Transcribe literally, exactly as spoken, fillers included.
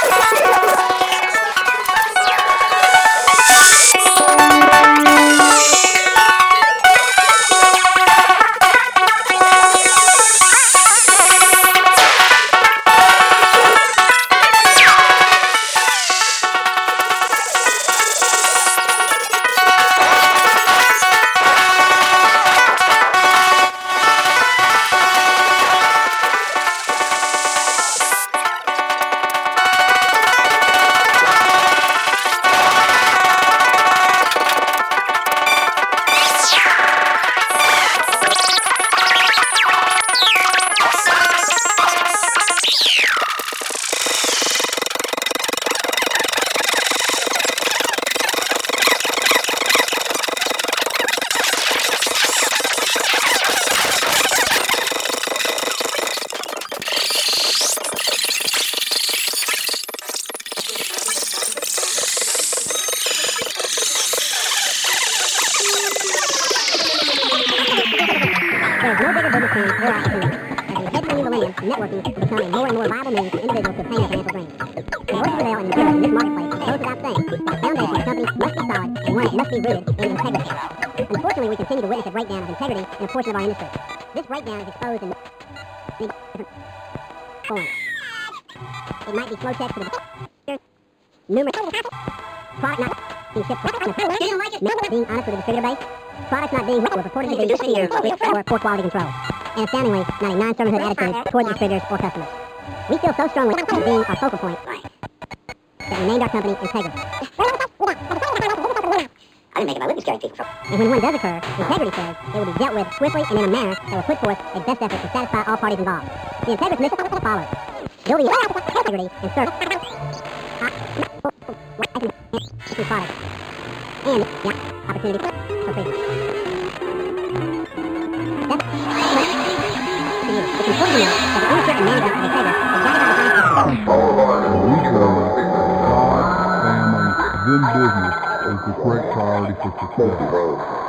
There is no bigger business plan or opportunity. As we head through the land, networking will become a more and more viable means for individuals to obtain their financial dreams. In order to prevail and endure in this marketplace, it goes without saying that the foundation of companies must be solid and one that must be rooted in integrity. Unfortunately, we continue to witness a breakdown of integrity in a portion of our industry. This breakdown is exposed in many different forms. It might be flow checks for the numerous product not being shipped correctly, not being honest with the distributor base, products not being or purported to be or poor quality control, and astoundingly, not a non-servanthood attitude toward the distributors or customers. We feel so strongly about being our focal point that we named our company Integrity. I didn't make it my living scaring people. And when one does occur, Integrity says it will be dealt with swiftly and in a manner that will put forth a best effort to satisfy all parties involved. The Integrity mission follows: building integrity and service products and the opportunity for freedom. That's it's important to know that the ownership and management of Integrity is guided by the We believe God, family, then business is the correct priority for success.